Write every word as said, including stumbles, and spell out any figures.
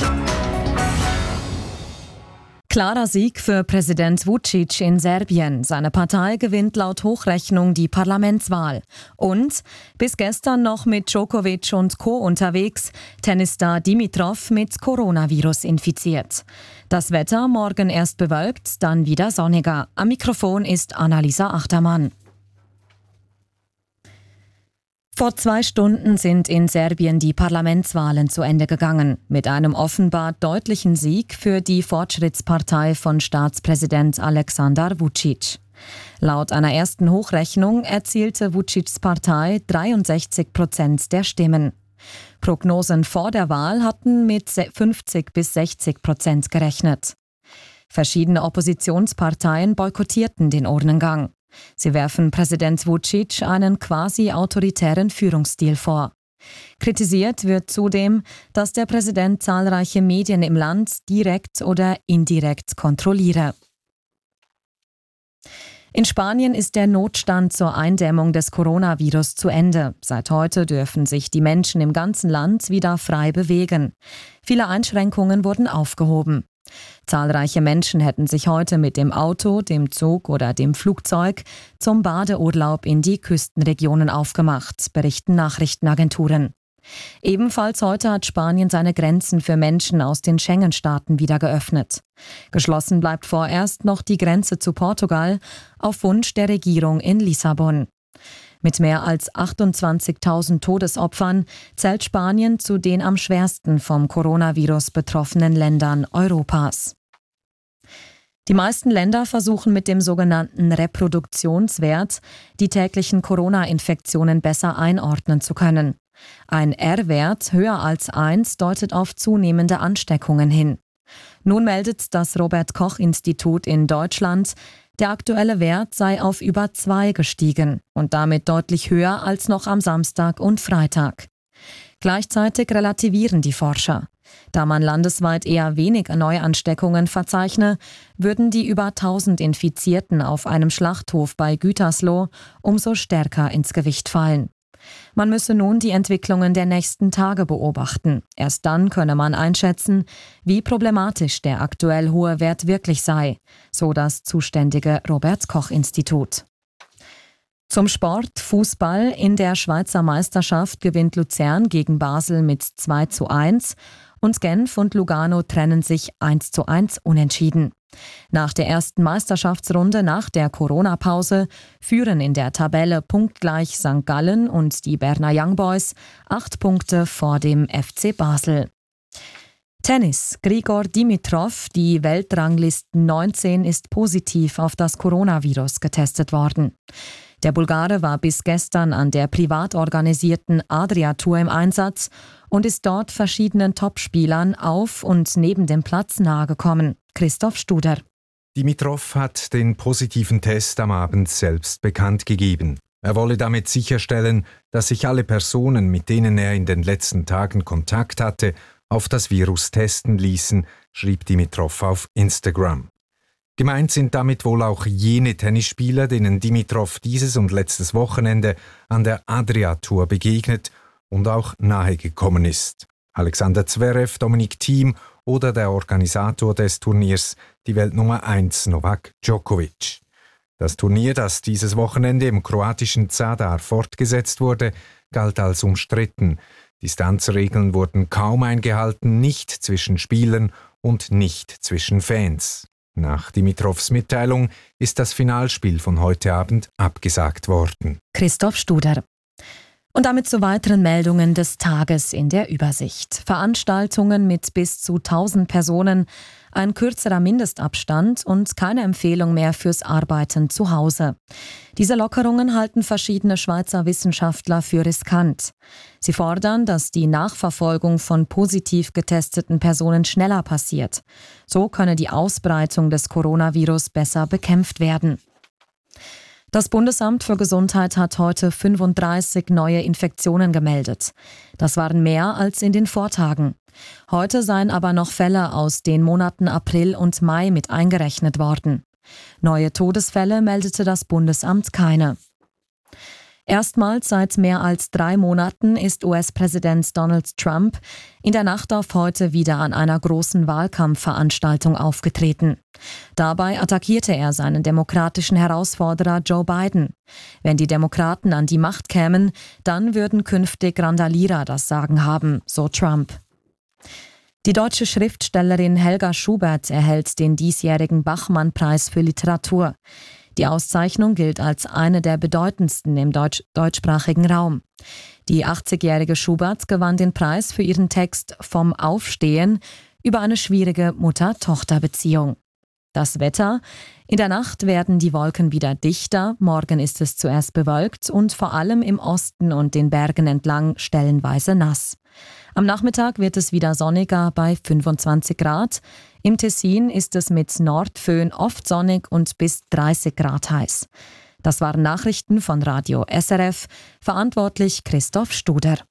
Klarer Sieg für Präsident Vučić in Serbien. Seine Partei gewinnt laut Hochrechnung die Parlamentswahl. Und bis gestern noch mit Djokovic und Co. unterwegs, Tennisstar Dimitrov mit Coronavirus infiziert. Das Wetter morgen erst bewölkt, dann wieder sonniger. Am Mikrofon ist Annalisa Achtermann. Vor zwei Stunden sind in Serbien die Parlamentswahlen zu Ende gegangen, mit einem offenbar deutlichen Sieg für die Fortschrittspartei von Staatspräsident Aleksandar Vučić. Laut einer ersten Hochrechnung erzielte Vučićs Partei dreiundsechzig Prozent der Stimmen. Prognosen vor der Wahl hatten mit fünfzig bis sechzig Prozent gerechnet. Verschiedene Oppositionsparteien boykottierten den Urnengang. Sie werfen Präsident Vučić einen quasi autoritären Führungsstil vor. Kritisiert wird zudem, dass der Präsident zahlreiche Medien im Land direkt oder indirekt kontrolliere. In Spanien ist der Notstand zur Eindämmung des Coronavirus zu Ende. Seit heute dürfen sich die Menschen im ganzen Land wieder frei bewegen. Viele Einschränkungen wurden aufgehoben. Zahlreiche Menschen hätten sich heute mit dem Auto, dem Zug oder dem Flugzeug zum Badeurlaub in die Küstenregionen aufgemacht, berichten Nachrichtenagenturen. Ebenfalls heute hat Spanien seine Grenzen für Menschen aus den Schengen-Staaten wieder geöffnet. Geschlossen bleibt vorerst noch die Grenze zu Portugal auf Wunsch der Regierung in Lissabon. Mit mehr als achtundzwanzigtausend Todesopfern zählt Spanien zu den am schwersten vom Coronavirus betroffenen Ländern Europas. Die meisten Länder versuchen mit dem sogenannten Reproduktionswert die täglichen Corona-Infektionen besser einordnen zu können. Ein R-Wert höher als eins deutet auf zunehmende Ansteckungen hin. Nun meldet das Robert-Koch-Institut in Deutschland, der aktuelle Wert sei auf über zwei gestiegen und damit deutlich höher als noch am Samstag und Freitag. Gleichzeitig relativieren die Forscher. Da man landesweit eher wenig Neuansteckungen verzeichne, würden die über tausend Infizierten auf einem Schlachthof bei Gütersloh umso stärker ins Gewicht fallen. Man müsse nun die Entwicklungen der nächsten Tage beobachten. Erst dann könne man einschätzen, wie problematisch der aktuell hohe Wert wirklich sei, so das zuständige Robert-Koch-Institut. Zum Sport, Fußball. In der Schweizer Meisterschaft gewinnt Luzern gegen Basel mit zwei zu eins und Genf und Lugano trennen sich eins zu eins unentschieden. Nach der ersten Meisterschaftsrunde nach der Corona-Pause führen in der Tabelle punktgleich Sankt Gallen und die Berner Young Boys, acht Punkte vor dem F C Basel. Tennis. Grigor Dimitrov, die Weltranglisten neunzehn, ist positiv auf das Coronavirus getestet worden. Der Bulgare war bis gestern an der privat organisierten Adria-Tour im Einsatz und ist dort verschiedenen Topspielern auf und neben dem Platz nahegekommen. Christoph Studer. Dimitrov hat den positiven Test am Abend selbst bekannt gegeben. Er wolle damit sicherstellen, dass sich alle Personen, mit denen er in den letzten Tagen Kontakt hatte, auf das Virus testen ließen, schrieb Dimitrov auf Instagram. Gemeint sind damit wohl auch jene Tennisspieler, denen Dimitrov dieses und letztes Wochenende an der Adria-Tour begegnet und auch nahegekommen ist. Alexander Zverev, Dominic Thiem oder der Organisator des Turniers, die Weltnummer eins Novak Djokovic. Das Turnier, das dieses Wochenende im kroatischen Zadar fortgesetzt wurde, galt als umstritten. Distanzregeln wurden kaum eingehalten, nicht zwischen Spielern und nicht zwischen Fans. Nach Dimitrovs Mitteilung ist das Finalspiel von heute Abend abgesagt worden. Christoph Studer. Und damit zu weiteren Meldungen des Tages in der Übersicht. Veranstaltungen mit bis zu tausend Personen, ein kürzerer Mindestabstand und keine Empfehlung mehr fürs Arbeiten zu Hause. Diese Lockerungen halten verschiedene Schweizer Wissenschaftler für riskant. Sie fordern, dass die Nachverfolgung von positiv getesteten Personen schneller passiert. So könne die Ausbreitung des Coronavirus besser bekämpft werden. Das Bundesamt für Gesundheit hat heute fünfunddreißig neue Infektionen gemeldet. Das waren mehr als in den Vortagen. Heute seien aber noch Fälle aus den Monaten April und Mai mit eingerechnet worden. Neue Todesfälle meldete das Bundesamt keine. Erstmals seit mehr als drei Monaten ist U S-Präsident Donald Trump in der Nacht auf heute wieder an einer großen Wahlkampfveranstaltung aufgetreten. Dabei attackierte er seinen demokratischen Herausforderer Joe Biden. Wenn die Demokraten an die Macht kämen, dann würden künftig Randalierer das Sagen haben, so Trump. Die deutsche Schriftstellerin Helga Schubert erhält den diesjährigen Bachmann-Preis für Literatur. Die Auszeichnung gilt als eine der bedeutendsten im deutsch- deutschsprachigen Raum. Die achtzigjährige Schubert gewann den Preis für ihren Text »Vom Aufstehen« über eine schwierige Mutter-Tochter-Beziehung. Das Wetter: In der Nacht werden die Wolken wieder dichter, morgen ist es zuerst bewölkt und vor allem im Osten und den Bergen entlang stellenweise nass. Am Nachmittag wird es wieder sonniger bei fünfundzwanzig Grad. Im Tessin ist es mit Nordföhn oft sonnig und bis dreißig Grad heiß. Das waren Nachrichten von Radio S R F, verantwortlich Christoph Studer.